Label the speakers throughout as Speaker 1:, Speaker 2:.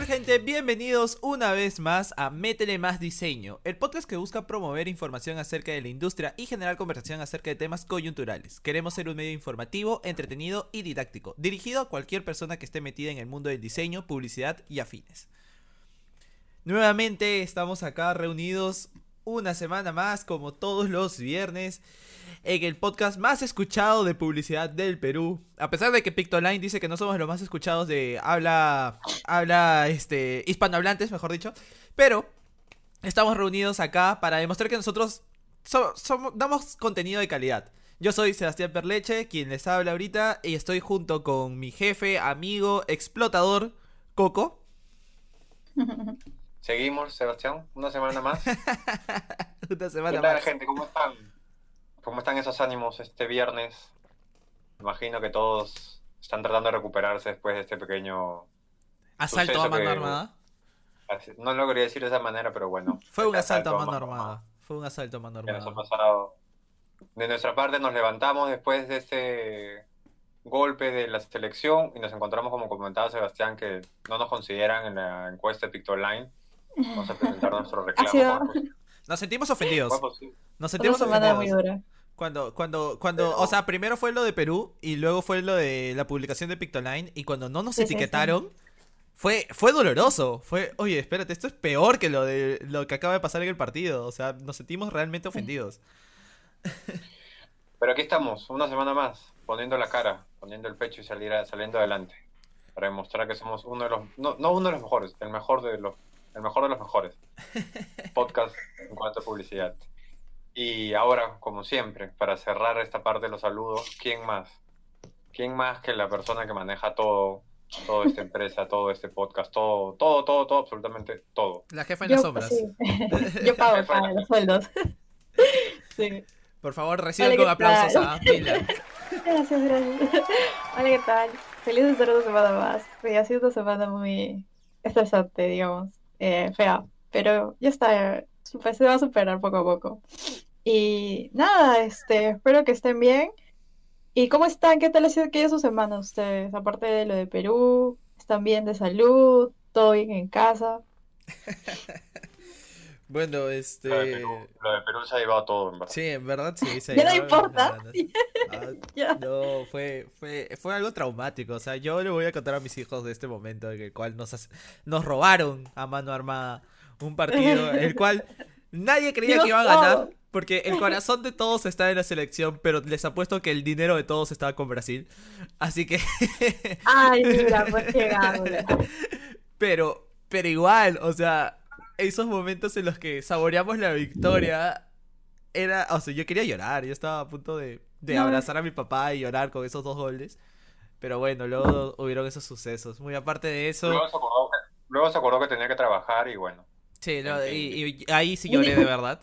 Speaker 1: gente? Bienvenidos una vez más a Métele Más Diseño, el podcast que busca promover información acerca de la industria y generar conversación acerca de temas coyunturales. Queremos ser un medio informativo, entretenido y didáctico, dirigido a cualquier persona que esté metida en el mundo del diseño, publicidad y afines. Nuevamente estamos acá reunidos una semana más, como todos los viernes, en el podcast más escuchado de publicidad del Perú. A pesar de que Pictoline dice que no somos los más escuchados de hispanohablantes, mejor dicho. Pero estamos reunidos acá para demostrar que nosotros damos contenido de calidad. Yo soy Sebastián Perleche, quien les habla ahorita, y estoy junto con mi jefe, amigo, explotador, Coco.
Speaker 2: Seguimos, Sebastián, una semana más.
Speaker 1: Una semana
Speaker 2: ¿Qué tal,
Speaker 1: más.
Speaker 2: gente? ¿Cómo están? ¿Cómo están esos ánimos este viernes? Imagino que todos están tratando de recuperarse después de este pequeño
Speaker 1: Asalto
Speaker 2: suceso
Speaker 1: a mano
Speaker 2: que...
Speaker 1: armada.
Speaker 2: No lo quería decir de esa manera, pero bueno.
Speaker 1: Fue un
Speaker 2: este
Speaker 1: asalto a mano
Speaker 2: armado
Speaker 1: armada. Fue un asalto a mano
Speaker 2: que nos ha
Speaker 1: armada.
Speaker 2: pasado. De nuestra parte nos levantamos después de este golpe de la selección y nos encontramos, como comentaba Sebastián, que no nos consideran en la encuesta de Pictoline. Vamos a presentar nuestro reclamo.
Speaker 3: Ha sido
Speaker 1: Nos sentimos ofendidos.
Speaker 2: ¿Cómo es posible?
Speaker 1: Nos
Speaker 3: una
Speaker 1: sentimos
Speaker 3: semana muy
Speaker 1: ofendidos.
Speaker 3: dura.
Speaker 1: Cuando, o sea, primero fue lo de Perú y luego fue lo de la publicación de Pictoline, y cuando no nos
Speaker 3: Sí,
Speaker 1: etiquetaron, fue doloroso. Fue, oye, espérate, esto es peor que lo que acaba de pasar en el partido. O sea, nos sentimos realmente ofendidos.
Speaker 2: Pero aquí estamos, una semana más, poniendo la cara, poniendo el pecho y saliendo adelante. Para demostrar que somos uno de los, no uno de los mejores, el mejor de los mejores podcast en cuanto a publicidad. Y ahora, como siempre, para cerrar esta parte de los saludos, ¿quién más? ¿Quién más que la persona que maneja toda esta empresa, todo este podcast, todo, absolutamente todo?
Speaker 1: La jefa en las
Speaker 3: Yo,
Speaker 1: sombras.
Speaker 3: sí. Yo pago para los sueldos. Sí.
Speaker 1: Por favor, reciban
Speaker 3: Hola,
Speaker 1: con
Speaker 3: ¿qué
Speaker 1: aplausos
Speaker 3: tal?
Speaker 1: a Pilar.
Speaker 3: Gracias. Hola, ¿qué tal? Feliz de estar una semana más. Sí, ha sido una semana muy estresante, digamos, fea, pero ya está, se va a superar poco a poco. Y nada, espero que estén bien. ¿Y cómo están? ¿Qué tal ha sido aquella su semana ustedes? Aparte de lo de Perú, ¿están bien de salud? ¿Todo bien en casa?
Speaker 1: Bueno,
Speaker 2: Lo de Perú se ha llevado todo, en verdad.
Speaker 1: sí, en verdad sí.
Speaker 3: Ya no importa. Ya.
Speaker 1: No, fue algo traumático. O sea, yo le voy a contar a mis hijos de este momento en el cual nos robaron a mano armada un partido, el cual nadie creía
Speaker 3: Dimos
Speaker 1: que iba a
Speaker 3: todo.
Speaker 1: ganar, porque el corazón de todos está en la selección, pero les apuesto que el dinero de todos estaba con Brasil. Así que...
Speaker 3: Ay, mira, pues qué gana.
Speaker 1: Pero igual, o sea, esos momentos en los que saboreamos la victoria, o sea, yo quería llorar, yo estaba a punto de
Speaker 3: No,
Speaker 1: abrazar a mi papá y llorar con esos 2 goles. Pero bueno, luego hubieron esos sucesos. Muy aparte de eso,
Speaker 2: Luego se acordó que tenía que trabajar y bueno.
Speaker 1: sí,
Speaker 2: En fin.
Speaker 1: y ahí sí lloré de verdad.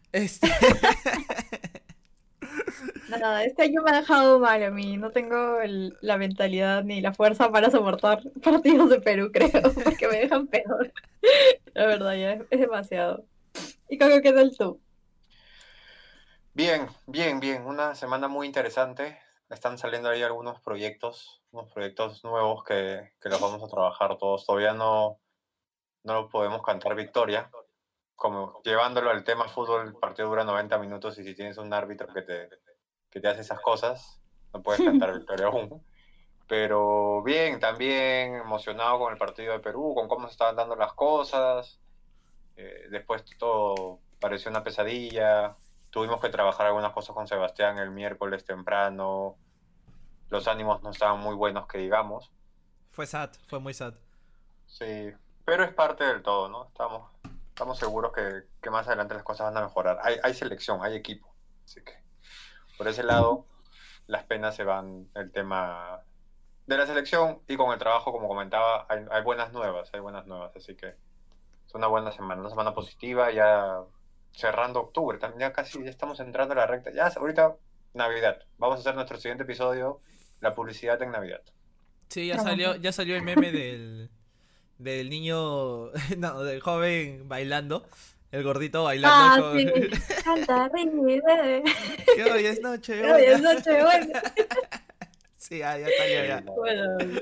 Speaker 3: no, este año me ha dejado mal a mí. No tengo la mentalidad ni la fuerza para soportar partidos de Perú, creo, porque me dejan peor. La verdad, ya es demasiado. ¿Y cómo qué tal tú?
Speaker 2: Bien. Una semana muy interesante. Están saliendo ahí algunos proyectos nuevos que los vamos a trabajar todos. Todavía no lo podemos cantar victoria. Como llevándolo al tema fútbol, el partido dura 90 minutos y si tienes un árbitro que te hace esas cosas, no puedes cantar victoria aún. Pero bien, también emocionado con el partido de Perú, con cómo se estaban dando las cosas. Después todo pareció una pesadilla. Tuvimos que trabajar algunas cosas con Sebastián el miércoles temprano. Los ánimos no estaban muy buenos, que digamos.
Speaker 1: Fue muy sad.
Speaker 2: Sí, pero es parte del todo, ¿no? Estamos seguros que más adelante las cosas van a mejorar. Hay selección, hay equipo. Así que por ese lado, las penas se van el tema de la selección y con el trabajo, como comentaba, hay buenas nuevas. Así que es una semana positiva, ya cerrando octubre. También ya casi ya estamos entrando a la recta. Ya ahorita, Navidad. Vamos a hacer nuestro siguiente episodio, la publicidad en Navidad.
Speaker 1: Sí, ya salió el meme del niño, no, del joven bailando, el gordito bailando
Speaker 3: Sí, canta, ríe, bebe.
Speaker 1: Que hoy es noche,
Speaker 3: Hoy es noche buena.
Speaker 1: Sí, ya salió ya.
Speaker 3: Bueno,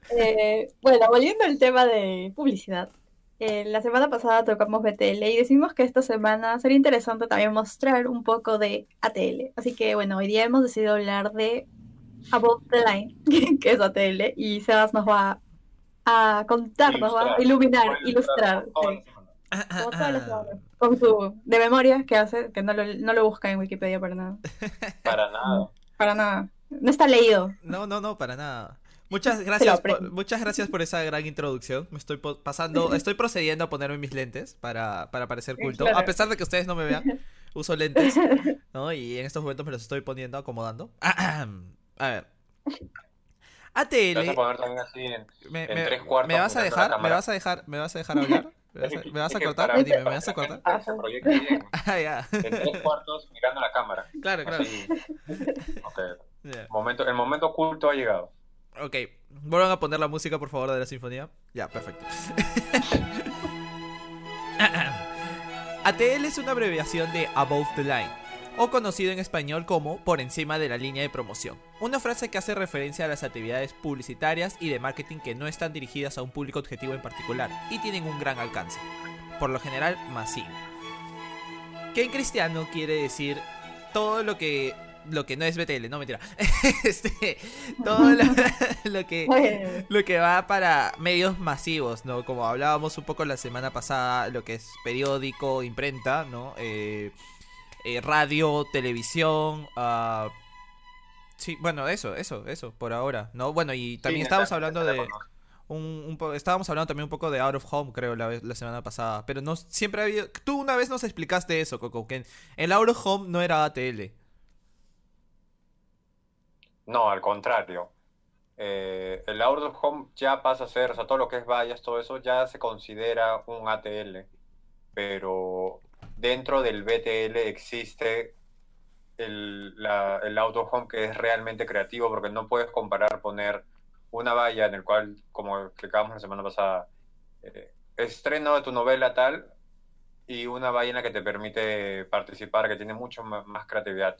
Speaker 3: Bueno, volviendo al tema de publicidad. La semana pasada tocamos BTL y decimos que esta semana sería interesante también mostrar un poco de ATL. Así que bueno, hoy día hemos decidido hablar de Above the Line, que es ATL, y Sebas nos va a contar, nos va a
Speaker 2: Ilustrar.
Speaker 3: iluminar,
Speaker 2: Voy a ilustrar
Speaker 3: ilustrar,
Speaker 2: como toda la
Speaker 3: sí,
Speaker 2: semana.
Speaker 3: como todas las semanas, con su de memoria que hace, que no lo busca en Wikipedia para nada.
Speaker 2: Para nada.
Speaker 3: Para nada. No está leído,
Speaker 1: No, no, no, para nada.
Speaker 3: se lo aprende.
Speaker 1: Muchas gracias por esa gran introducción. Me estoy estoy procediendo a ponerme mis lentes para parecer culto. A
Speaker 3: Claro.
Speaker 1: pesar de que ustedes no me vean, uso lentes, ¿no? Y en estos momentos me los estoy poniendo, acomodando. A ver,
Speaker 2: Te vas a
Speaker 1: ATL,
Speaker 2: poner también así
Speaker 1: ¿me,
Speaker 2: en
Speaker 1: me,
Speaker 2: tres cuartos
Speaker 1: me vas a
Speaker 2: mirando la
Speaker 1: dejar?
Speaker 2: cámara.
Speaker 1: ¿Me vas a dejar hablar? ¿Me vas
Speaker 2: Es
Speaker 1: a
Speaker 2: que
Speaker 1: cortar?
Speaker 2: para,
Speaker 1: Dime, ¿me
Speaker 2: para
Speaker 1: vas
Speaker 2: que
Speaker 1: a
Speaker 2: la
Speaker 1: cortar?
Speaker 2: gente se proyecte bien,
Speaker 1: Ah, ya.
Speaker 2: en tres cuartos mirando la cámara.
Speaker 1: Claro, claro.
Speaker 2: Así, ok.
Speaker 1: Ya.
Speaker 2: El momento oculto ha llegado.
Speaker 1: Ok, vuelvan a poner la música, por favor, de la sinfonía. Ya, perfecto. ATL es una abreviación de Above the Line, o conocido en español como por encima de la línea de promoción. Una frase que hace referencia a las actividades publicitarias y de marketing que no están dirigidas a un público objetivo en particular y tienen un gran alcance, por lo general masivo. Que en cristiano quiere decir todo lo que no es BTL, no mentira. Todo lo que va para medios masivos, ¿no? Como hablábamos un poco la semana pasada, lo que es periódico, imprenta, ¿no? Radio, televisión, sí, bueno, eso, por ahora, ¿no? Bueno, y también
Speaker 2: Sí,
Speaker 1: estábamos hablando de
Speaker 2: teléfonos.
Speaker 1: estábamos hablando también un poco de Out of Home, creo, la semana pasada, pero no siempre ha habido, tú una vez nos explicaste eso, Coco, que el Out of Home no era ATL.
Speaker 2: No, al contrario. El out of home ya pasa a ser, o sea, todo lo que es vallas, todo eso ya se considera un ATL, pero dentro del BTL existe el out of home que es realmente creativo, porque no puedes comparar poner una valla en el cual, como explicábamos la semana pasada, estreno de tu novela tal, y una valla en la que te permite participar, que tiene mucho más creatividad.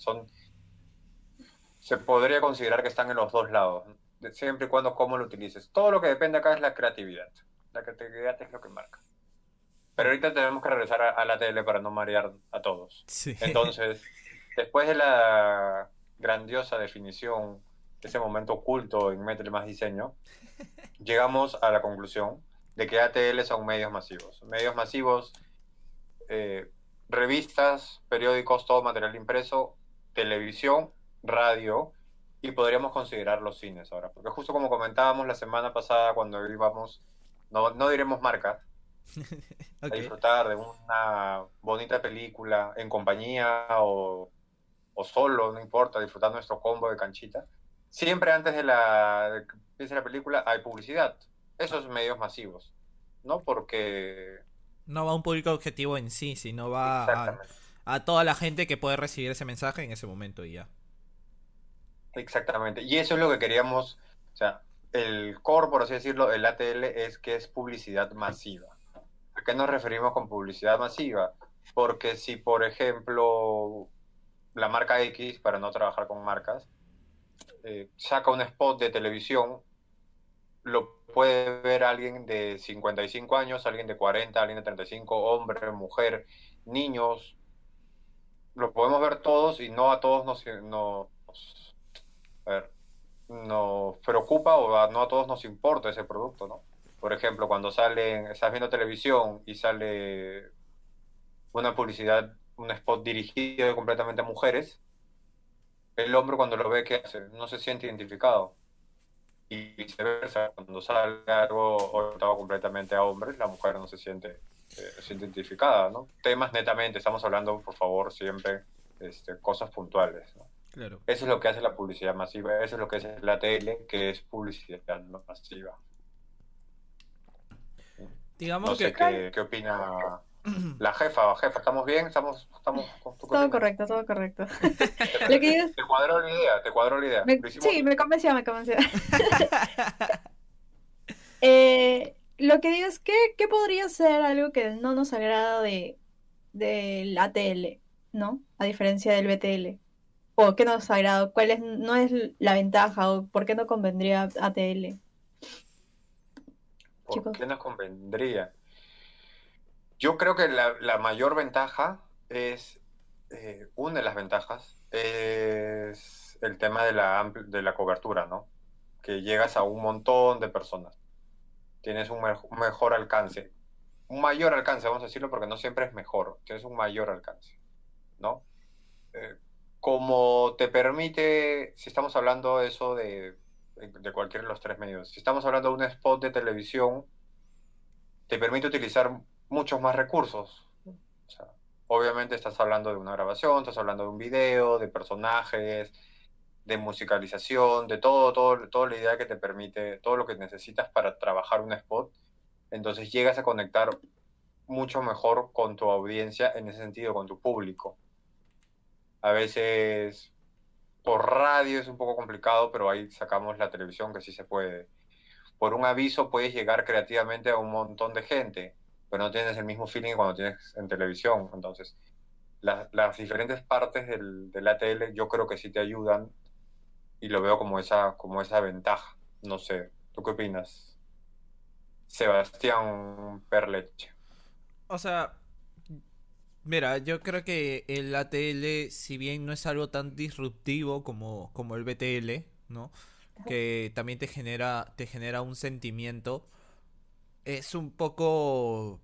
Speaker 2: Se podría considerar que están en los dos lados, ¿no? Siempre y cuando cómo lo utilices. Todo lo que depende acá es la creatividad. La creatividad es lo que marca. Pero ahorita tenemos que regresar a la tele para no marear a todos.
Speaker 1: Sí.
Speaker 2: Entonces, después de la grandiosa definición, ese momento oculto en Métele Más Diseño, llegamos a la conclusión de que ATL son medios masivos. Medios masivos, eh, revistas, periódicos, todo material impreso, televisión, radio, y podríamos considerar los cines ahora. Porque justo como comentábamos la semana pasada cuando íbamos, no diremos marcas, a
Speaker 1: Ok.
Speaker 2: disfrutar de una bonita película en compañía o solo, no importa, disfrutar nuestro combo de canchita. Siempre antes de que empiece la película hay publicidad. Esos medios masivos, ¿no? Porque...
Speaker 1: No va a un público objetivo en sí, sino va
Speaker 2: Exactamente.
Speaker 1: a toda la gente que puede recibir ese mensaje en ese momento y ya.
Speaker 2: Exactamente. Y eso es lo que queríamos, o sea, el core, por así decirlo, el ATL es que es publicidad masiva. ¿A qué nos referimos con publicidad masiva? Porque si, por ejemplo, la marca X, para no trabajar con marcas, saca un spot de televisión, lo puede ver alguien de 55 años, alguien de 40, alguien de 35, hombre, mujer, niños, lo podemos ver todos y no a todos a ver, nos preocupa no a todos nos importa ese producto, ¿no? Por ejemplo, cuando estás viendo televisión y sale una publicidad, un spot dirigido completamente a mujeres, el hombre cuando lo ve, ¿qué hace? No se siente identificado. Y viceversa, cuando sale algo orientado completamente a hombres, la mujer no se siente identificada, ¿no? Temas netamente, estamos hablando, por favor, siempre cosas puntuales, ¿no?
Speaker 1: Claro.
Speaker 2: Eso es lo que hace la publicidad masiva, eso es lo que es la tele, que es publicidad masiva.
Speaker 1: Digamos
Speaker 2: No sé
Speaker 1: que
Speaker 2: qué opina la jefa. Jefa, ¿estamos bien? ¿Tú qué
Speaker 3: Todo
Speaker 2: opinas?
Speaker 3: correcto, todo correcto. Lo que yo-
Speaker 2: ¿Te cuadró la idea? ¿Te cuadró la idea? ¿Lo hicimos
Speaker 3: sí,
Speaker 2: bien?
Speaker 3: me convenció, me convenció. Lo que digo es que, ¿qué podría ser algo que no nos agrada del ATL, ¿no? A diferencia del BTL. ¿O qué nos agrada? ¿Cuál es, no es la ventaja? ¿O por qué no convendría ATL?
Speaker 2: ¿Por
Speaker 3: chicos?
Speaker 2: qué nos convendría? Yo creo que la mayor ventaja es, una de las ventajas es el tema de de la cobertura, ¿no? Que llegas a un montón de personas, tienes un mejor alcance, un mayor alcance, vamos a decirlo, porque no siempre es mejor, tienes un mayor alcance, ¿no? Eh, Como te permite, si estamos hablando de eso de cualquiera de los tres medios, si estamos hablando de un spot de televisión, te permite utilizar muchos más recursos. O sea, obviamente estás hablando de una grabación, estás hablando de un video, de personajes, de musicalización, de toda la idea que te permite, todo lo que necesitas para trabajar un spot. Entonces llegas a conectar mucho mejor con tu audiencia en ese sentido, con tu público. A veces por radio es un poco complicado, pero ahí sacamos la televisión que sí se puede. Por un aviso puedes llegar creativamente a un montón de gente, pero no tienes el mismo feeling que cuando tienes en televisión. Entonces, las diferentes partes del ATL yo creo que sí te ayudan y lo veo como esa ventaja. No sé, ¿tú qué opinas? Sebastián Perleche.
Speaker 1: O sea, mira, yo creo que el ATL, si bien no es algo tan disruptivo como el BTL, ¿no? Que también te genera un sentimiento. Es un poco.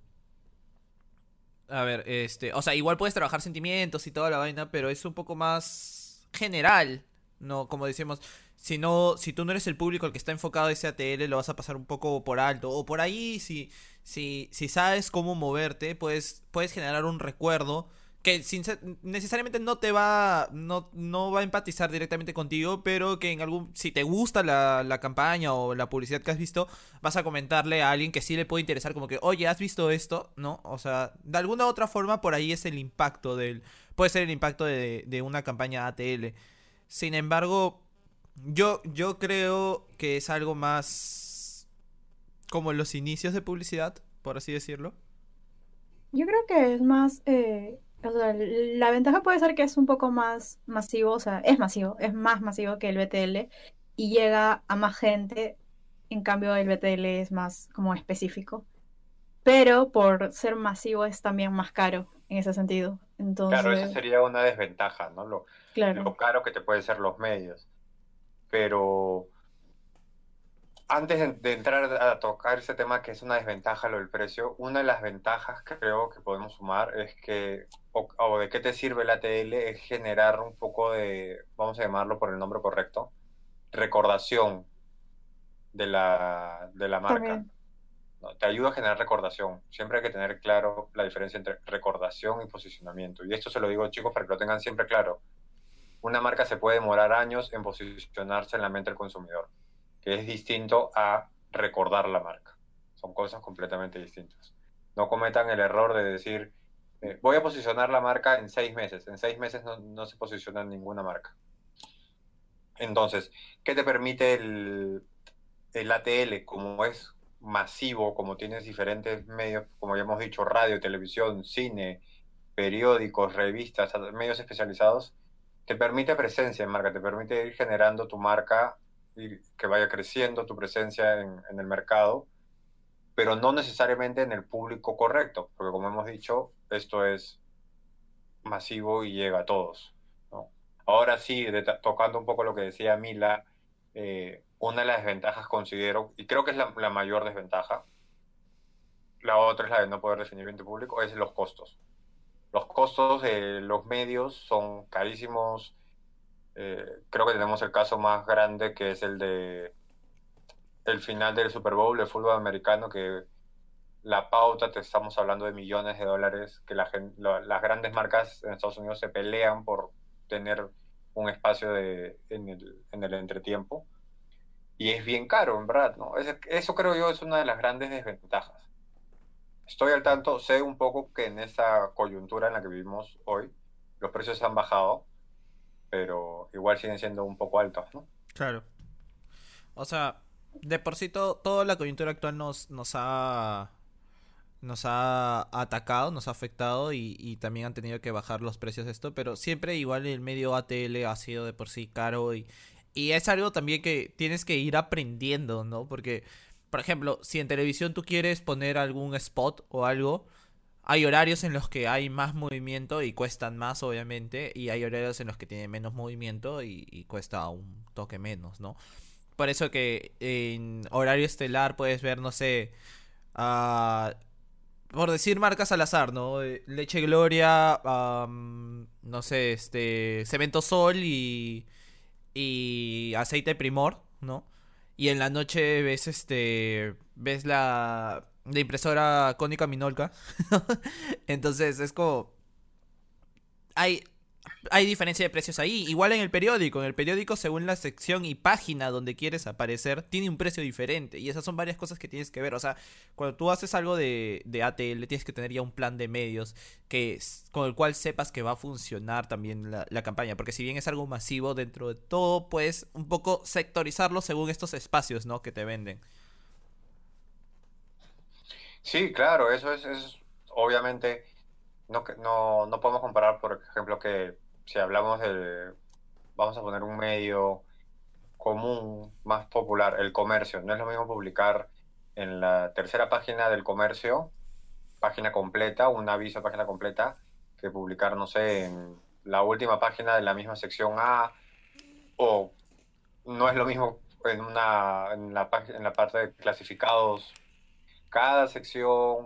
Speaker 1: A ver, o sea, igual puedes trabajar sentimientos y toda la vaina, pero es un poco más general, ¿no? Como decimos, si no, si tú no eres el público el que está enfocado a ese ATL, lo vas a pasar un poco por alto. O por ahí, si sabes cómo moverte, puedes generar un recuerdo que necesariamente no va a empatizar directamente contigo, pero que en algún, si te gusta la campaña o la publicidad que has visto, vas a comentarle a alguien que sí le puede interesar, como que, oye, ¿has visto esto? ¿No? O sea, de alguna u otra forma, por ahí es el impacto puede ser el impacto de una campaña ATL. Sin embargo, yo creo que es algo más como los inicios de publicidad, por así decirlo.
Speaker 3: Yo creo que es más, o sea, la ventaja puede ser que es un poco más masivo, o sea, es masivo, es más masivo que el BTL y llega a más gente, en cambio el BTL es más como específico, pero por ser masivo es también más caro en ese sentido.
Speaker 2: Claro, esa
Speaker 3: Entonces,
Speaker 2: sería una desventaja, ¿no?
Speaker 3: claro,
Speaker 2: Lo caro que te pueden ser los medios. Pero antes de entrar a tocar ese tema que es una desventaja lo del precio, una de las ventajas que creo que podemos sumar es que, o de qué te sirve la ATL, es generar un poco de, vamos a llamarlo por el nombre correcto, recordación de la marca,
Speaker 3: también,
Speaker 2: ¿no? Te ayuda a generar recordación. Siempre hay que tener claro la diferencia entre recordación y posicionamiento. Y esto se lo digo, chicos, para que lo tengan siempre claro. Una marca se puede demorar años en posicionarse en la mente del consumidor, que es distinto a recordar la marca. Son cosas completamente distintas. No cometan el error de decir, voy a posicionar la marca en 6 meses. En 6 meses no se posiciona ninguna marca. Entonces, ¿qué te permite el ATL? Como es masivo, como tienes diferentes medios, como ya hemos dicho, radio, televisión, cine, periódicos, revistas, medios especializados, te permite presencia en marca, te permite ir generando tu marca y que vaya creciendo tu presencia en el mercado, pero no necesariamente en el público correcto, porque como hemos dicho, esto es masivo y llega a todos, ¿no? Ahora sí, tocando un poco lo que decía Mila, una de las desventajas considero, y creo que es la mayor desventaja, la otra es la de no poder definir bien tu público, es los costos. Los costos de los medios son carísimos. Creo que tenemos el caso más grande que es el de el final del Super Bowl de fútbol americano, que la pauta, te estamos hablando de millones de dólares, que las grandes marcas en Estados Unidos se pelean por tener un espacio en el entretiempo. Y es bien caro, en verdad, ¿no? Eso creo yo es una de las grandes desventajas. Estoy al tanto, sé un poco que en esta coyuntura en la que vivimos hoy, los precios han bajado, pero igual siguen siendo un poco altos, ¿no?
Speaker 1: Claro. O sea, de por sí toda la coyuntura actual nos ha atacado, nos ha afectado y también han tenido que bajar los precios de esto, pero siempre igual el medio ATL ha sido de por sí caro y es algo también que tienes que ir aprendiendo, ¿no? Porque por ejemplo, si en televisión tú quieres poner algún spot o algo, hay horarios en los que hay más movimiento y cuestan más, obviamente, y hay horarios en los que tiene menos movimiento y cuesta un toque menos, ¿no? Por eso que en horario estelar puedes ver, no sé, ah, por decir marcas al azar, ¿no? Leche Gloria, no sé, Cemento Sol y Aceite Primor, ¿no? Y en la noche ves ves la impresora cónica Minolca. Entonces es como hay hay diferencia de precios ahí. Igual en el periódico. En el periódico, según la sección y página donde quieres aparecer, tiene un precio diferente. Y esas son varias cosas que tienes que ver. O sea, cuando tú haces algo de ATL, tienes que tener ya un plan de medios con el cual sepas que va a funcionar también la campaña. Porque si bien es algo masivo dentro de todo, puedes un poco sectorizarlo según estos espacios, ¿no? Que te venden.
Speaker 2: Sí, claro, es obviamente, no podemos comparar, por ejemplo, que si hablamos vamos a poner un medio común, más popular, el comercio. No es lo mismo publicar en la tercera página del comercio, página completa, un aviso, página completa, que publicar, no sé, en la última página de la misma sección A, o no es lo mismo en la parte de clasificados. Cada sección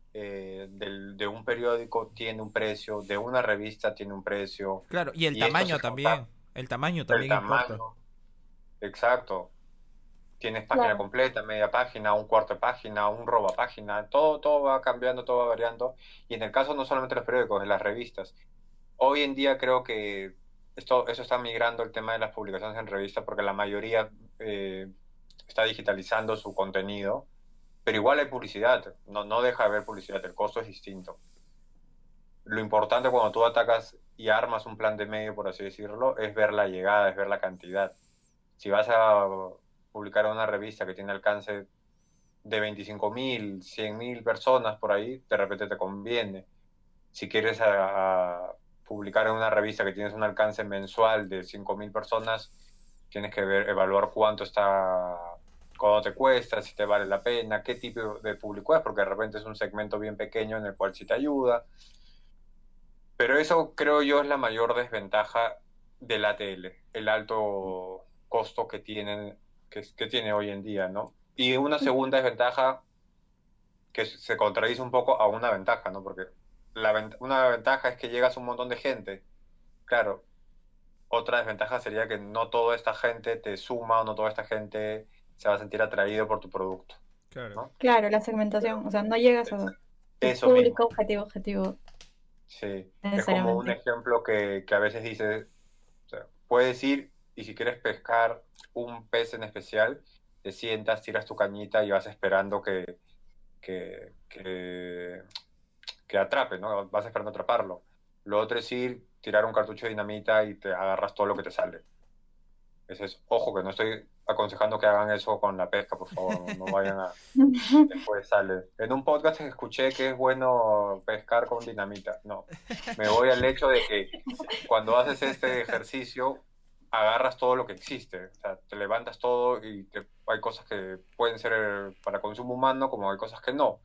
Speaker 2: de un periódico tiene un precio, de una revista tiene un precio,
Speaker 1: Claro, y el
Speaker 2: y esto se
Speaker 1: tamaño
Speaker 2: junta
Speaker 1: también. El tamaño
Speaker 2: el
Speaker 1: también importa.
Speaker 2: tamaño, exacto. Tienes página
Speaker 3: Claro.
Speaker 2: completa, media página, un cuarto de página, un roba página, todo va cambiando, todo va variando. Y en el caso no solamente de los periódicos, de las revistas. Hoy en día creo que eso está migrando el tema de las publicaciones en revistas porque la mayoría está digitalizando su contenido, pero igual hay publicidad, no deja de haber publicidad, el costo es distinto. Lo importante cuando tú atacas y armas un plan de medio, por así decirlo, es ver la llegada, es ver la cantidad. Si vas a publicar en una revista que tiene alcance de 25.000, 100.000 personas por ahí, de repente te conviene. Si quieres publicar en una revista que tienes un alcance mensual de 5.000 personas, tienes que evaluar cuánto te cuesta, si te vale la pena, qué tipo de público es, porque de repente es un segmento bien pequeño en el cual sí te ayuda. Pero eso creo yo es la mayor desventaja del ATL, el alto costo que tiene hoy en día, ¿no? Y una segunda desventaja que se contradice un poco a una ventaja, ¿no? Porque una ventaja es que llegas a un montón de gente. Claro, otra desventaja sería que no toda esta gente te suma o no toda esta gente se va a sentir atraído por tu producto,
Speaker 1: Claro.
Speaker 2: ¿no?
Speaker 3: Claro, la
Speaker 2: Pero
Speaker 3: segmentación, o sea, no llegas a tu
Speaker 2: eso mismo,
Speaker 3: público objetivo
Speaker 2: sí. Es como un
Speaker 3: necesariamente.
Speaker 2: ejemplo que a veces dices, o sea, puedes ir y si quieres pescar un pez en especial, te sientas, tiras tu cañita y vas esperando que, que, que atrape, ¿no? Vas esperando atraparlo. Lo otro es ir, tirar un cartucho de dinamita y te agarras todo lo que te sale. Ese es, ojo, que no estoy aconsejando que hagan eso con la pesca, por favor, no vayan a... Después sale. En un podcast escuché que es bueno pescar con dinamita. No, me voy al hecho de que cuando haces este ejercicio, agarras todo lo que existe. O sea, te levantas todo y hay cosas que pueden ser para consumo humano, como hay cosas que no.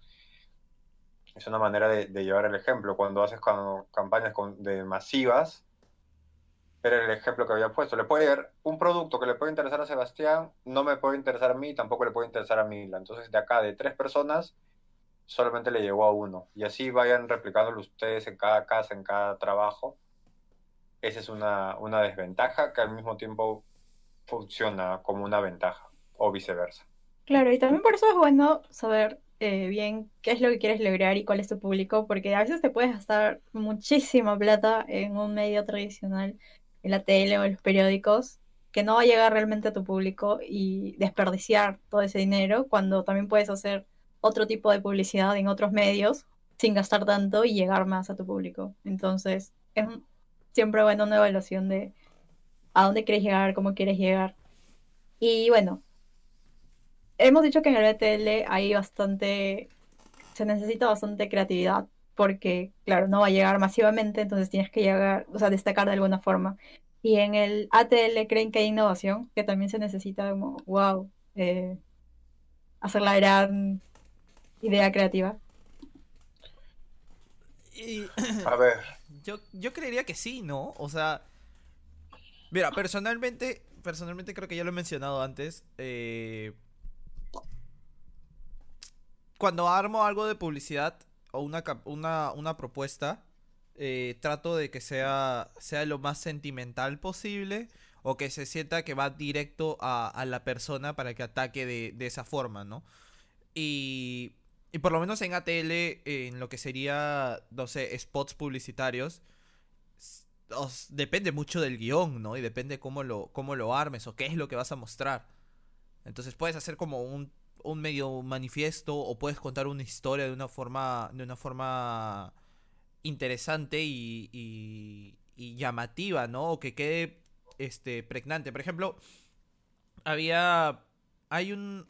Speaker 2: Es una manera de llevar el ejemplo. Cuando haces campañas de masivas, era el ejemplo que había puesto. Le puede dar un producto que le puede interesar a Sebastián, no me puede interesar a mí, tampoco le puede interesar a Mila. Entonces, de acá, de 3 personas, solamente le llegó a uno. Y así vayan replicándolo ustedes en cada casa, en cada trabajo. Esa es una desventaja que al mismo tiempo funciona como una ventaja, o viceversa.
Speaker 3: Claro, y también por eso es bueno saber bien qué es lo que quieres lograr y cuál es tu público, porque a veces te puedes gastar muchísima plata en un medio tradicional, en la tele o en los periódicos, que no va a llegar realmente a tu público y desperdiciar todo ese dinero cuando también puedes hacer otro tipo de publicidad en otros medios sin gastar tanto y llegar más a tu público. Entonces, siempre bueno una evaluación de a dónde quieres llegar, cómo quieres llegar. Y bueno. Hemos dicho que en el BTL hay se necesita bastante creatividad, porque, claro, no va a llegar masivamente, entonces tienes que llegar, o sea, destacar de alguna forma. Y en el ATL creen que hay innovación, que también se necesita como, wow, hacer la gran idea creativa.
Speaker 1: Y
Speaker 2: A ver,
Speaker 1: yo creería que sí, ¿no? O sea, mira, personalmente creo que ya lo he mencionado antes. Cuando armo algo de publicidad o una propuesta, trato de que sea lo más sentimental posible o que se sienta que va directo a la persona para que ataque de esa forma, ¿no? Y, y por lo menos en ATL, en lo que sería, no sé, spots publicitarios, depende mucho del guión, ¿no? Y depende cómo lo armes o qué es lo que vas a mostrar. Entonces puedes hacer como un medio manifiesto o puedes contar una historia de una forma interesante y llamativa, ¿no? O que quede pregnante. Por ejemplo, había hay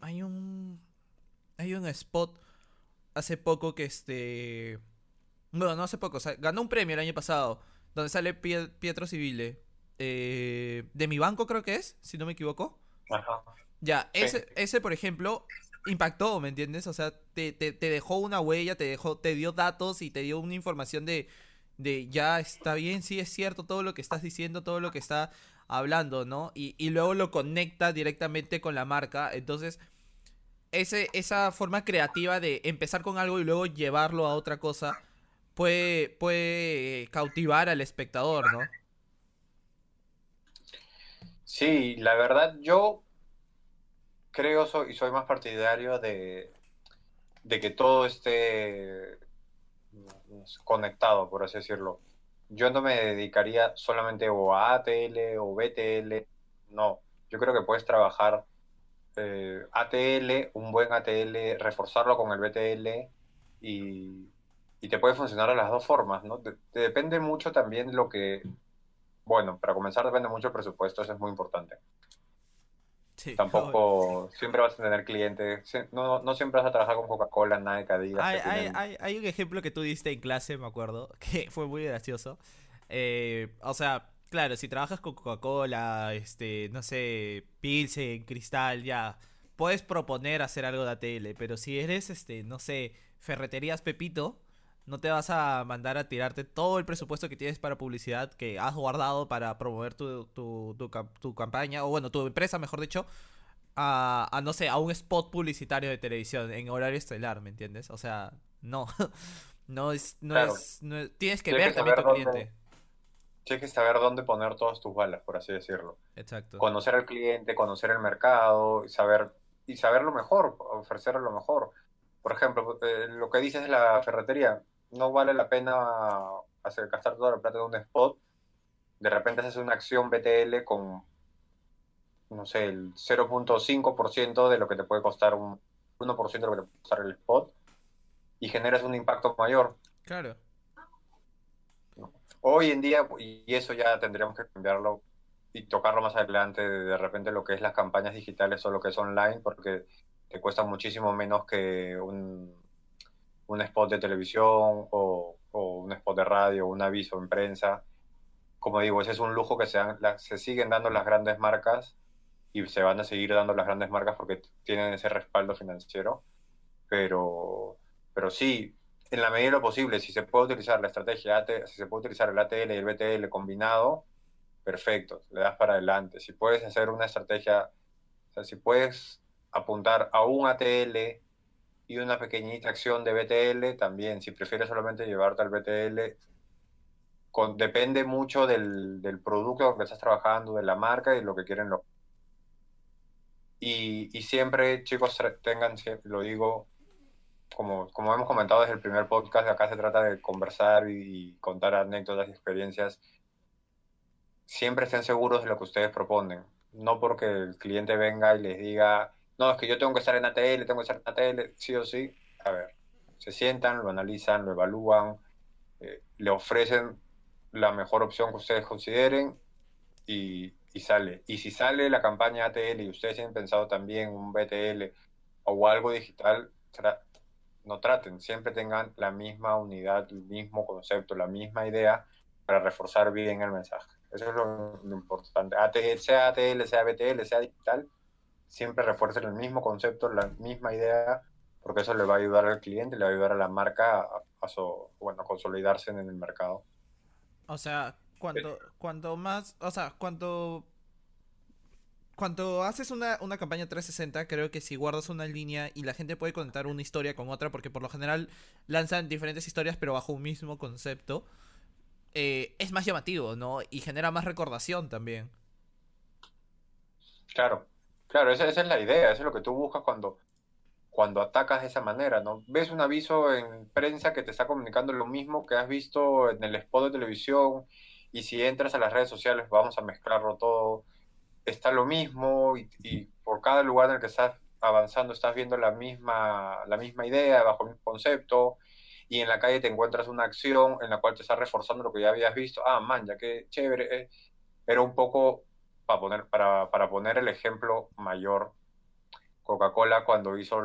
Speaker 1: un spot hace poco que bueno, no hace poco, o sea, ganó un premio el año pasado donde sale Pietro Civile, de mi banco creo que es, si no me equivoco.
Speaker 2: ajá,
Speaker 1: Ya,
Speaker 2: sí.
Speaker 1: ese por ejemplo, impactó, ¿me entiendes? O sea, te dejó una huella, te dio datos y te dio una información de ya está bien, sí es cierto todo lo que estás diciendo, todo lo que está hablando, ¿no? Y luego lo conecta directamente con la marca. Entonces, esa forma creativa de empezar con algo y luego llevarlo a otra cosa puede cautivar al espectador, ¿no?
Speaker 2: Sí, la verdad, yo creo y soy más partidario de que todo esté conectado, por así decirlo. Yo no me dedicaría solamente o a ATL o BTL, no. Yo creo que puedes trabajar ATL, un buen ATL, reforzarlo con el BTL y, y te puede funcionar de las dos formas, ¿no? Te depende mucho también bueno, para comenzar depende mucho el presupuesto, eso es muy importante.
Speaker 1: Sí,
Speaker 2: Tampoco siempre vas a tener clientes, no siempre vas a trabajar con Coca-Cola, Nike, Adidas,
Speaker 1: Hay,
Speaker 2: que
Speaker 1: hay,
Speaker 2: tienen...
Speaker 1: hay, hay un ejemplo que tú diste en clase, me acuerdo, que fue muy gracioso. O sea, claro, si trabajas con Coca-Cola, no sé, Pilsen, Cristal, ya, puedes proponer hacer algo de ATL, pero si eres, no sé, Ferreterías Pepito, no te vas a mandar a tirarte todo el presupuesto que tienes para publicidad que has guardado para promover tu campaña, o bueno, tu empresa, mejor dicho, no sé, a un spot publicitario de televisión en horario estelar, ¿me entiendes? O sea, no,
Speaker 2: Claro,
Speaker 1: tienes que
Speaker 2: tienes
Speaker 1: ver
Speaker 2: que
Speaker 1: también
Speaker 2: saber
Speaker 1: tu cliente.
Speaker 2: poner todas tus balas, por así decirlo.
Speaker 1: Exacto.
Speaker 2: Conocer al cliente, conocer el mercado y saber lo mejor, ofrecerle lo mejor. Por ejemplo, lo que dices de la ferretería, no vale la pena gastar toda la plata en un spot. De repente haces una acción BTL con, no sé, el 0,5% de lo que te puede costar 1% de lo que te puede costar el spot y generas un impacto mayor.
Speaker 1: Claro.
Speaker 2: ¿No? Hoy en día, y eso ya tendríamos que cambiarlo y tocarlo más adelante, de repente lo que es las campañas digitales o lo que es online, porque te cuesta muchísimo menos que un spot de televisión o un spot de radio, un aviso en prensa. Como digo, ese es un lujo que se siguen dando las grandes marcas y se van a seguir dando las grandes marcas porque tienen ese respaldo financiero, pero sí, en la medida de lo posible, si se puede utilizar la estrategia si se puede utilizar el ATL y el BTL combinado, perfecto, le das para adelante. Si puedes hacer una estrategia, o sea, si puedes apuntar a un ATL y una pequeñita acción de BTL, también, si prefieres solamente llevarte al BTL, depende mucho del producto con que estás trabajando, de la marca y lo que quieren los... Y siempre, chicos, lo digo, como hemos comentado desde el primer podcast, acá se trata de conversar y contar anécdotas y experiencias. Siempre estén seguros de lo que ustedes proponen. No porque el cliente venga y les diga, no, es que yo tengo que estar en ATL, tengo que estar en ATL, sí o sí. A ver, se sientan, lo analizan, lo evalúan, le ofrecen la mejor opción que ustedes consideren y sale. Y si sale la campaña ATL y ustedes tienen pensado también un BTL o algo digital, no traten, siempre tengan la misma unidad, el mismo concepto, la misma idea para reforzar bien el mensaje. Eso es lo importante. Sea ATL, sea BTL, sea digital, siempre refuercen el mismo concepto, la misma idea, porque eso le va a ayudar al cliente, le va a ayudar a la marca a consolidarse en el mercado.
Speaker 1: O sea, cuando más, o sea, cuando haces una campaña 360, creo que si guardas una línea y la gente puede conectar una historia con otra, porque por lo general lanzan diferentes historias pero bajo un mismo concepto, es más llamativo, ¿no? Y genera más recordación también.
Speaker 2: Claro, claro, esa es la idea, eso es lo que tú buscas cuando atacas de esa manera, ¿no? Ves un aviso en prensa que te está comunicando lo mismo que has visto en el spot de televisión, y si entras a las redes sociales, vamos a mezclarlo todo, está lo mismo, y por cada lugar en el que estás avanzando estás viendo la misma idea, bajo el mismo concepto, y en la calle te encuentras una acción en la cual te está reforzando lo que ya habías visto. Ah, man, ya que chévere. Era un poco, para poner el ejemplo mayor, Coca-Cola cuando hizo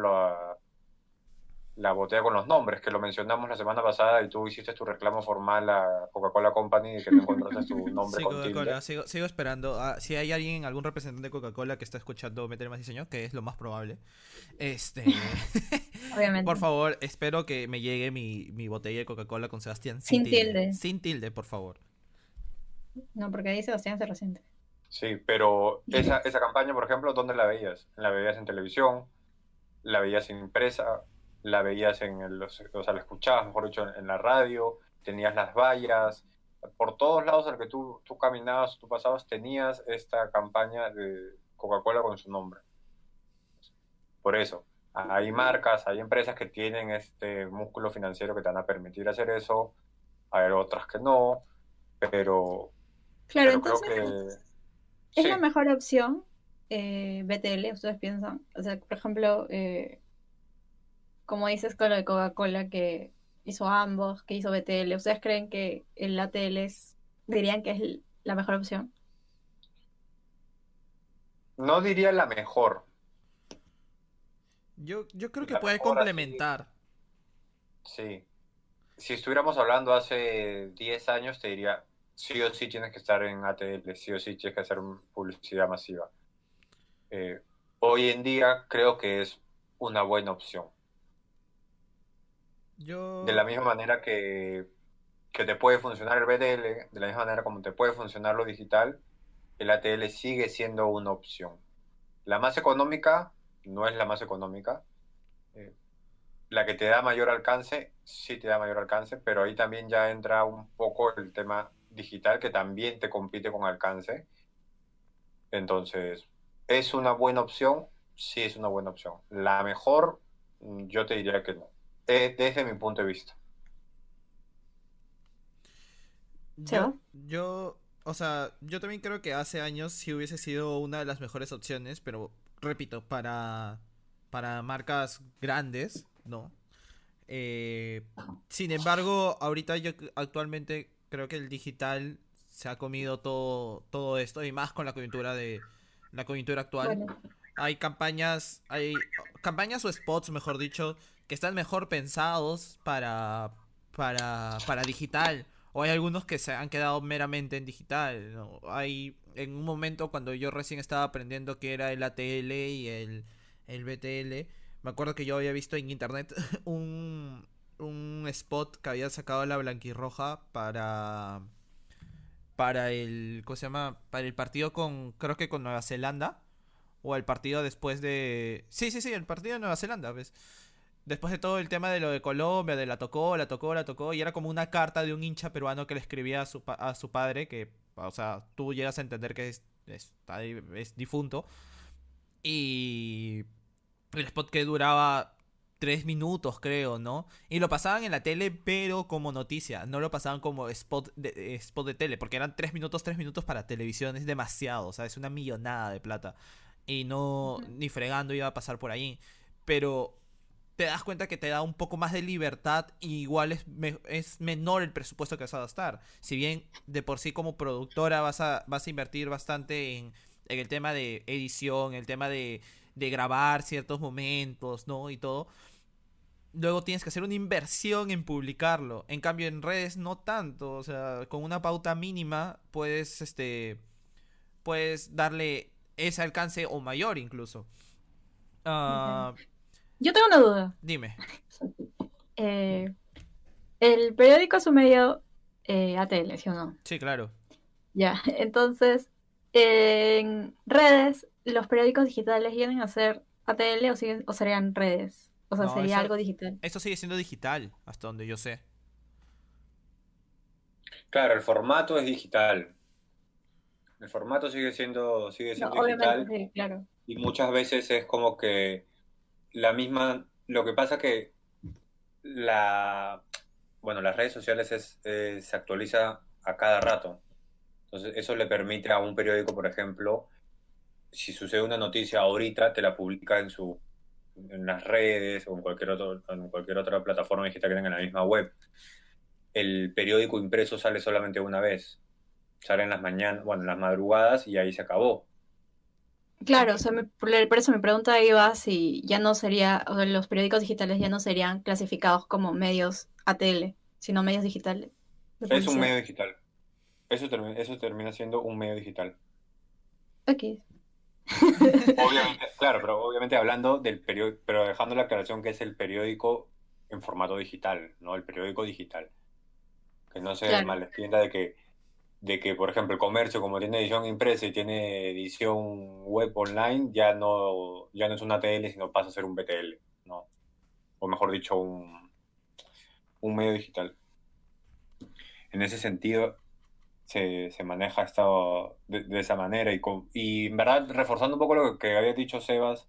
Speaker 2: la botella con los nombres, que lo mencionamos la semana pasada y tú hiciste tu reclamo formal a Coca-Cola Company de que no encontraste tu nombre
Speaker 1: Sí,
Speaker 2: con tilde.
Speaker 1: Coca-Cola, sigo esperando. Si hay alguien, algún representante de Coca-Cola que está escuchando Meter Más Diseño, que es lo más probable, este, por
Speaker 3: Obviamente.
Speaker 1: favor, espero que me llegue mi botella de Coca-Cola con Sebastián sin
Speaker 3: Sin
Speaker 1: tilde.
Speaker 3: tilde.
Speaker 1: Sin tilde, por favor.
Speaker 3: No, porque ahí Sebastián se resiente.
Speaker 2: Sí, pero esa campaña, por ejemplo, ¿dónde la veías? La veías en televisión, la veías impresa, la veías o sea, la escuchabas, mejor dicho, en la radio, tenías las vallas, por todos lados en el que tú caminabas, tú pasabas, tenías esta campaña de Coca-Cola con su nombre. Por eso, hay marcas, hay empresas que tienen este músculo financiero que te van a permitir hacer eso, hay otras que no, pero,
Speaker 3: Claro,
Speaker 2: pero creo
Speaker 3: entonces
Speaker 2: que
Speaker 3: es la
Speaker 2: sí.
Speaker 3: mejor opción BTL, ustedes piensan. O sea, por ejemplo, como dices con lo de Coca-Cola que hizo ambos, que hizo BTL, ¿ustedes creen que el ATL dirían que es la mejor opción?
Speaker 2: No diría la mejor.
Speaker 1: Yo creo que
Speaker 2: La
Speaker 1: puede
Speaker 2: mejor así,
Speaker 1: complementar.
Speaker 2: sí. Si estuviéramos hablando hace 10 años, te diría, sí o sí tienes que estar en ATL, sí o sí tienes que hacer publicidad masiva. Eh, Hoy en día creo que es una buena opción. De la
Speaker 1: Yo,
Speaker 2: misma manera que te puede funcionar el BDL, de la misma manera como te puede funcionar lo digital, el ATL sigue siendo una opción. La más económica no es la más económica. Eh, la que te da mayor alcance, sí te da mayor alcance, pero ahí también ya entra un poco el tema digital que también te compite con alcance. Entonces, ¿es una buena opción? Sí, es una buena opción. La mejor, yo te diría que no, desde mi punto de vista.
Speaker 1: yo,
Speaker 3: ¿Seba?
Speaker 1: yo, o sea, yo también creo que hace años sí hubiese sido una de las mejores opciones, pero repito, para marcas grandes, ¿no? Eh, Sin embargo, ahorita yo actualmente creo que el digital se ha comido todo esto y más con la coyuntura actual.
Speaker 3: Bueno,
Speaker 1: Hay campañas o spots, mejor dicho, que están mejor pensados para digital. O hay algunos que se han quedado meramente en digital, ¿no? Hay en un momento cuando yo recién estaba aprendiendo qué era el ATL y el BTL, me acuerdo que yo había visto en internet un spot que había sacado la Blanquirroja para el, ¿cómo se llama? Para el partido creo que con Nueva Zelanda. O el partido después de... Sí, sí, sí, el partido de Nueva Zelanda, ¿ves? Después de todo el tema de lo de Colombia, de la tocó, y era como una carta de un hincha peruano que le escribía a su padre, que, o sea, tú llegas a entender que es difunto. Y el spot que duraba 3 minutos, creo, ¿no? Y lo pasaban en la tele, pero como noticia. No lo pasaban como spot de tele, porque eran 3 minutos para televisión. Es demasiado, o sea, es una millonada de plata. Y no, ni fregando iba a pasar por ahí. Pero te das cuenta que te da un poco más de libertad y igual es menor el presupuesto que vas a gastar. Si bien de por sí como productora vas a invertir bastante en el tema de edición, el tema de grabar ciertos momentos, ¿no? Y todo. Luego tienes que hacer una inversión en publicarlo. En cambio, en redes no tanto. O sea, con una pauta mínima puedes darle ese alcance o mayor incluso.
Speaker 3: Yo tengo una duda.
Speaker 1: Dime.
Speaker 3: El periódico es un medio ATL, ¿sí o no?
Speaker 1: Sí, claro.
Speaker 3: Ya, entonces, en redes, ¿los periódicos digitales vienen a ser ATL o serían redes? O sea,
Speaker 1: No,
Speaker 3: sería algo digital.
Speaker 1: eso sigue siendo digital, hasta donde yo sé.
Speaker 2: Claro, el formato es digital. El formato sigue
Speaker 3: No,
Speaker 2: siendo
Speaker 3: obviamente,
Speaker 2: digital
Speaker 3: sí, claro.
Speaker 2: y muchas veces es como que lo que pasa que la, bueno, las redes sociales se actualiza a cada rato. Entonces, eso le permite a un periódico, por ejemplo, si sucede una noticia ahorita, te la publica en las redes o en cualquier otra plataforma digital que tenga en la misma web. El periódico impreso sale solamente una vez. Sale en las mañanas, bueno, en las madrugadas y ahí se acabó.
Speaker 3: Claro, o sea, por eso me pregunta iba si ya no sería, o sea, los periódicos digitales ya no serían clasificados como medios ATL, sino medios digitales de
Speaker 2: Es un
Speaker 3: publicidad.
Speaker 2: medio digital. Eso termina siendo un medio digital.
Speaker 3: Ok.
Speaker 2: Obviamente, claro, pero obviamente hablando del periódico, pero dejando la aclaración que es el periódico en formato digital, ¿no? El periódico digital. Que no se
Speaker 3: Claro.
Speaker 2: malentienda de que, por ejemplo, el comercio, como tiene edición impresa y tiene edición web online, ya no es una TL, sino pasa a ser un BTL, ¿no? O mejor dicho, un medio digital. En ese sentido, se maneja de esa manera y en verdad, reforzando un poco lo que había dicho Sebas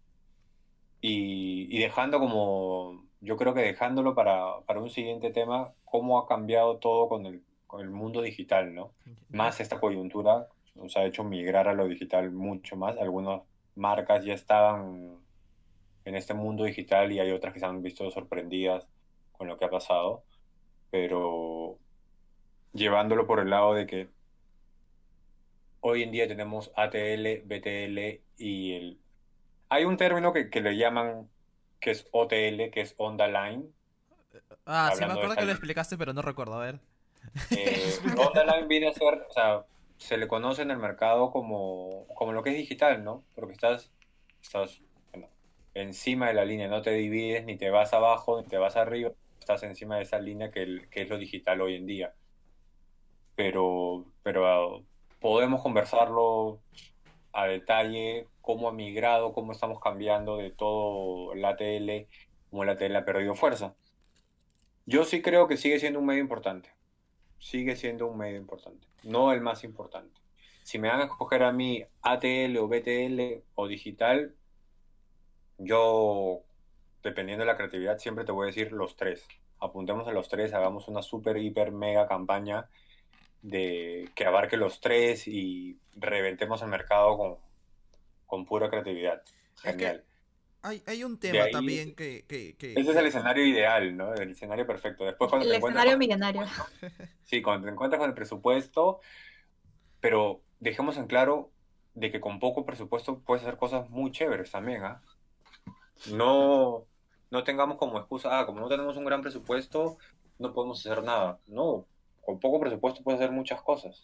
Speaker 2: y dejando yo creo que dejándolo para un siguiente tema, cómo ha cambiado todo con el mundo digital, ¿no?
Speaker 1: Ya.
Speaker 2: Más esta coyuntura nos ha hecho migrar a lo digital mucho más. Algunas marcas ya estaban en este mundo digital y hay otras que se han visto sorprendidas con lo que ha pasado, pero llevándolo por el lado de que hoy en día tenemos ATL, BTL Hay un término que le llaman que es OTL, que es On the Line,
Speaker 1: Ah, sí me
Speaker 2: hablando de
Speaker 1: acuerdo
Speaker 2: esta
Speaker 1: que lo
Speaker 2: línea.
Speaker 1: explicaste, pero no recuerdo, a ver.
Speaker 2: On the
Speaker 1: Explícame.
Speaker 2: Line viene a ser, o sea, se le conoce en el mercado como lo que es digital, ¿no? Porque estás bueno, encima de la línea, no te divides, ni te vas abajo, ni te vas arriba, estás encima de esa línea que es lo digital hoy en día. Pero podemos conversarlo a detalle, cómo ha migrado, cómo estamos cambiando de todo el ATL, cómo el ATL ha perdido fuerza. Yo sí creo que sigue siendo un medio importante, sigue siendo un medio importante, no el más importante. Si me van a escoger a mí ATL o BTL o digital, yo, dependiendo de la creatividad, siempre te voy a decir los tres. Apuntemos a los tres, hagamos una super, hiper, mega campaña de que abarque los tres y reventemos el mercado con pura creatividad.
Speaker 1: Es que
Speaker 2: Genial.
Speaker 1: hay un
Speaker 2: De
Speaker 1: tema
Speaker 2: ahí,
Speaker 1: también
Speaker 2: ese es el escenario ideal, ¿no? El escenario perfecto. Después cuando
Speaker 3: El
Speaker 2: te encuentras con
Speaker 3: escenario
Speaker 2: el
Speaker 3: millonario.
Speaker 2: presupuesto, sí, cuando te encuentras con el presupuesto, pero dejemos en claro de que con poco presupuesto puedes hacer cosas muy chéveres también, ¿ah? No, no tengamos como excusa, como no tenemos un gran presupuesto, no podemos hacer nada. No, con poco presupuesto puedes hacer muchas cosas.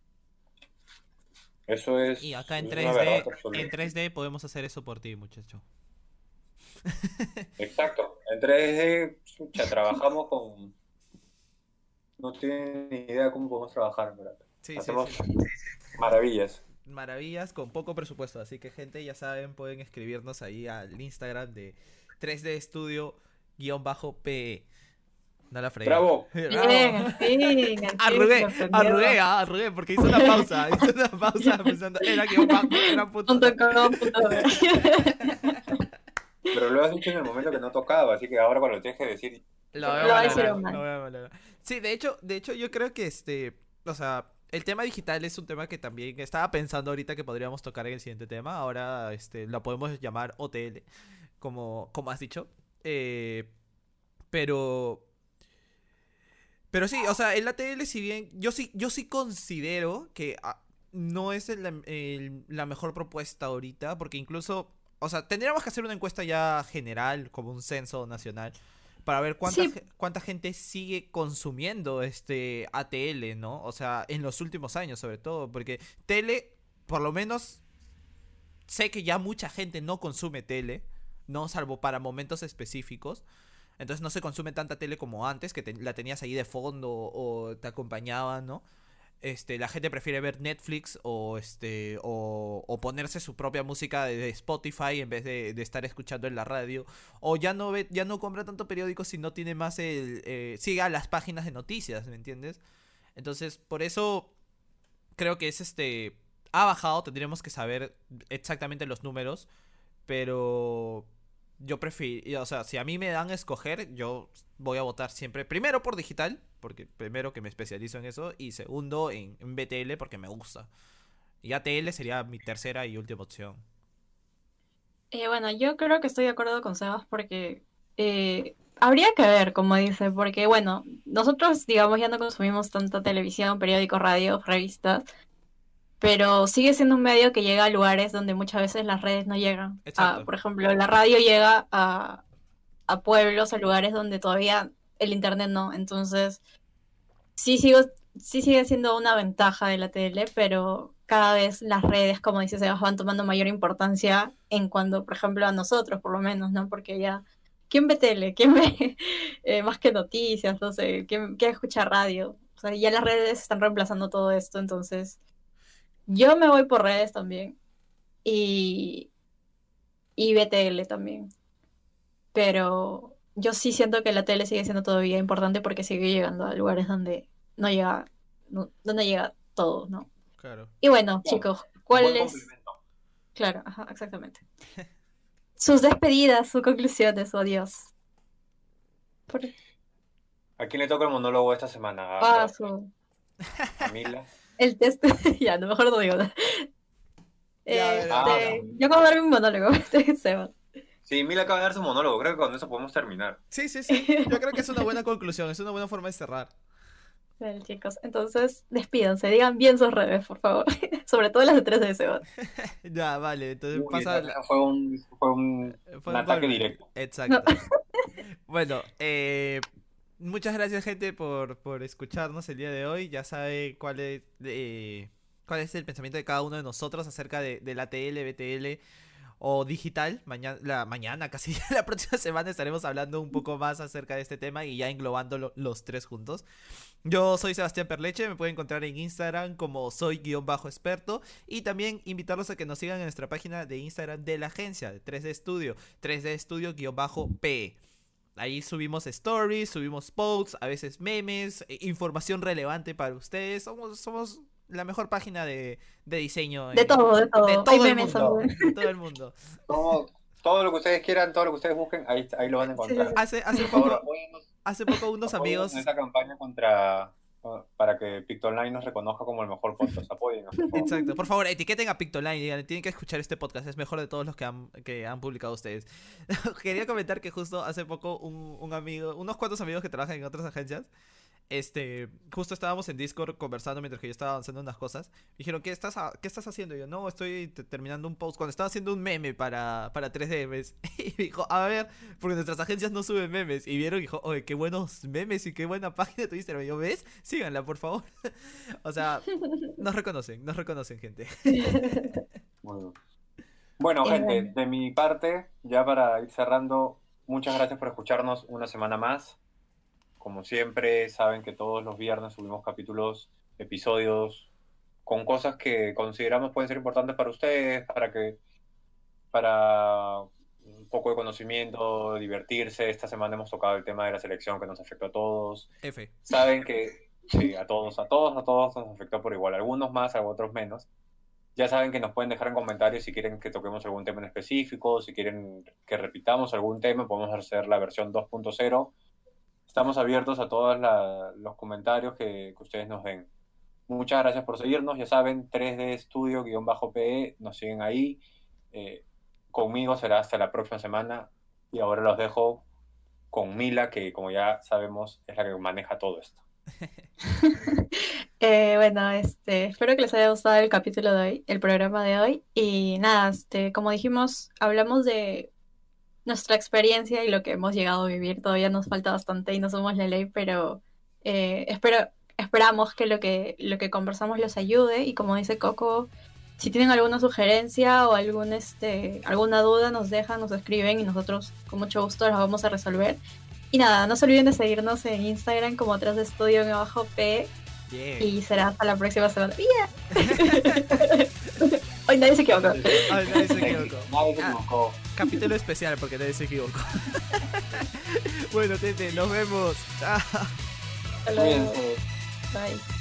Speaker 2: Eso
Speaker 1: Y
Speaker 2: es,
Speaker 1: acá en
Speaker 2: es una verdad
Speaker 1: 3D, en
Speaker 2: absoluta.
Speaker 1: 3D podemos hacer eso por ti, muchacho.
Speaker 2: Exacto. En 3D, chucha, trabajamos con... No tienen ni idea cómo podemos trabajar, ¿verdad?
Speaker 1: Sí, sí,
Speaker 2: Hacemos
Speaker 1: sí.
Speaker 2: maravillas.
Speaker 1: Maravillas con poco presupuesto. Así que, gente, ya saben, pueden escribirnos ahí al Instagram de 3D Studio-PE. No la fregué.
Speaker 2: ¡Bravo!
Speaker 1: Bravo.
Speaker 3: Al fin, se
Speaker 1: Arrugué,
Speaker 3: aprendió.
Speaker 1: arrugué, porque hice una pausa. Hice una pausa pensando, era guión bajo, era punto.
Speaker 3: .com.be.
Speaker 2: Pero lo has dicho en el momento que no tocaba, así que ahora cuando lo tienes que decir,
Speaker 1: Lo
Speaker 2: te
Speaker 1: voy a
Speaker 3: Lo va a
Speaker 2: reaccionas.
Speaker 3: decir
Speaker 1: valorar, lo
Speaker 3: mal.
Speaker 1: voy a valorar. Sí, de hecho yo creo que o sea, el tema digital es un tema que también estaba pensando ahorita que podríamos tocar en el siguiente tema. Ahora, lo podemos llamar OTL, como has dicho. Eh, pero, pero sí, o sea, el ATL, si bien yo sí considero que no es la mejor propuesta ahorita, porque incluso, o sea, tendríamos que hacer una encuesta ya general, como un censo nacional, para ver
Speaker 3: Sí,
Speaker 1: cuánta gente sigue consumiendo este ATL, ¿no? O sea, en los últimos años sobre todo, porque tele, por lo menos sé que ya mucha gente no consume tele, no salvo para momentos específicos. Entonces no se consume tanta tele como antes, que la tenías ahí de fondo o te acompañaban, ¿no? La gente prefiere ver Netflix o ponerse su propia música de Spotify en vez de estar escuchando en la radio, o ya no compra tanto periódico si no tiene más siga las páginas de noticias, ¿me entiendes? Entonces, por eso creo que ha bajado, tendríamos que saber exactamente los números, pero yo prefiero, o sea, si a mí me dan a escoger, yo voy a votar siempre, primero por digital, porque primero que me especializo en eso, y segundo en BTL porque me gusta. Y ATL sería mi tercera y última opción.
Speaker 3: Bueno, yo creo que estoy de acuerdo con Sebas porque habría que ver, como dice, porque bueno, nosotros, digamos, ya no consumimos tanta televisión, periódicos, radio, revistas, pero sigue siendo un medio que llega a lugares donde muchas veces las redes no llegan.
Speaker 1: Exacto.
Speaker 3: Por ejemplo, la radio llega a pueblos, a lugares donde todavía el internet no. Entonces, sí, sí sigue siendo una ventaja de la tele, pero cada vez las redes, como dices, se van tomando mayor importancia en cuanto, por ejemplo, a nosotros, por lo menos, ¿no? Porque ya, ¿quién ve tele? ¿Quién ve más que noticias? No sé, ¿quién escucha radio? O sea, ya las redes están reemplazando todo esto, entonces yo me voy por redes también y, y BTL también, pero yo sí siento que la tele sigue siendo todavía importante porque sigue llegando a lugares donde no llega, donde llega todo, ¿no?
Speaker 1: Claro.
Speaker 3: Y bueno,
Speaker 2: Claro,
Speaker 3: chicos,
Speaker 2: un
Speaker 3: ¿cuál
Speaker 2: buen
Speaker 3: es?
Speaker 2: complemento.
Speaker 3: Claro, ajá, exactamente. Sus despedidas, sus conclusiones, su adiós. Por...
Speaker 2: ¿A quién le toca el monólogo esta semana?
Speaker 3: Ah, su...
Speaker 2: ¿A Mila?
Speaker 3: El test, ya, no, mejor no digo nada.
Speaker 1: Ya, a ver,
Speaker 2: Ah,
Speaker 3: Yo acabo de darme un monólogo, Seba.
Speaker 2: sí, Mila acaba de dar su monólogo. Creo que con eso podemos terminar.
Speaker 1: Sí, sí, sí. Yo creo que es una buena conclusión, es una buena forma de cerrar.
Speaker 3: Bueno, chicos, entonces despídanse, digan bien sus redes, por favor. Sobre todo las de 3 de Seba.
Speaker 1: Ya, vale, entonces
Speaker 2: Uy,
Speaker 1: pasa...
Speaker 2: eso fue un ataque directo.
Speaker 3: No.
Speaker 1: Exacto. Bueno, muchas gracias, gente, por escucharnos el día de hoy. Ya sabe cuál es el pensamiento de cada uno de nosotros acerca de la TL, BTL o digital. Mañana, casi la próxima semana estaremos hablando un poco más acerca de este tema y ya englobando los tres juntos. Yo soy Sebastián Perleche, me pueden encontrar en Instagram como soy-experto, y también invitarlos a que nos sigan en nuestra página de Instagram de la agencia de 3D Studio, 3D Studio-P. Ahí subimos stories, subimos posts, a veces memes, información relevante para ustedes. Somos la mejor página de diseño
Speaker 3: De todo, de todo.
Speaker 1: de
Speaker 3: Hay
Speaker 1: todo el
Speaker 3: memes
Speaker 1: mundo.
Speaker 3: también.
Speaker 1: De todo el mundo.
Speaker 2: Todo lo que ustedes quieran, todo lo que ustedes busquen, ahí lo van a encontrar.
Speaker 3: Sí.
Speaker 1: Hace
Speaker 2: Por favor,
Speaker 1: poco, hace poco unos amigos...
Speaker 2: en esa campaña para que Pictoline nos reconozca como el mejor podcast. Apóyennos, por favor.
Speaker 1: Exacto, por favor, etiqueten a Pictoline, digan, tienen que escuchar este podcast, es mejor de todos los que han publicado ustedes. Quería comentar que justo hace poco un amigo, unos cuantos amigos que trabajan en otras agencias, justo estábamos en Discord conversando mientras que yo estaba avanzando unas cosas. Me dijeron, ¿qué estás haciendo? Y yo, no, estoy terminando un post. Cuando estaba haciendo un meme para 3DMs. Y me dijo, a ver, porque nuestras agencias no suben memes. Y vieron y dijo, oye, qué buenos memes y qué buena página tu Instagram. Y yo, ¿ves? Síganla, por favor. O sea, nos reconocen, gente.
Speaker 2: Bueno, gente,
Speaker 3: bueno.
Speaker 2: de mi parte, ya para ir cerrando, muchas gracias por escucharnos una semana más. Como siempre, saben que todos los viernes subimos episodios con cosas que consideramos pueden ser importantes para ustedes, para un poco de conocimiento, divertirse. Esta semana hemos tocado el tema de la selección que nos afectó a todos.
Speaker 1: F.
Speaker 2: Saben que sí, a todos nos afectó por igual, algunos más, a otros menos. Ya saben que nos pueden dejar en comentarios si quieren que toquemos algún tema en específico, si quieren que repitamos algún tema, podemos hacer la versión 2.0. Estamos abiertos a todos los comentarios que ustedes nos den. Muchas gracias por seguirnos. Ya saben, 3D Studio-PE, nos siguen ahí. Conmigo será hasta la próxima semana. Y ahora los dejo con Mila, que como ya sabemos es la que maneja todo esto.
Speaker 3: Bueno, espero que les haya gustado el capítulo de hoy, el programa de hoy. Y nada, como dijimos, hablamos de nuestra experiencia y lo que hemos llegado a vivir. Todavía nos falta bastante y no somos la ley, pero esperamos que lo que conversamos los ayude. Y como dice Coco, Si tienen alguna sugerencia o alguna duda, nos escriben y nosotros con mucho gusto las vamos a resolver. Y nada, no se olviden de seguirnos en Instagram como Atrás de Estudio_P.
Speaker 1: Bien.
Speaker 3: Y será hasta la próxima semana. ¡Yeah! Hoy nadie se equivocó.
Speaker 1: Ay, nadie se equivocó.
Speaker 2: Nadie se equivocó.
Speaker 1: Capítulo especial porque nadie se equivocó. Bueno, gente, nos vemos. Chao.
Speaker 3: Hasta luego.
Speaker 2: Cuídense.
Speaker 3: Bye.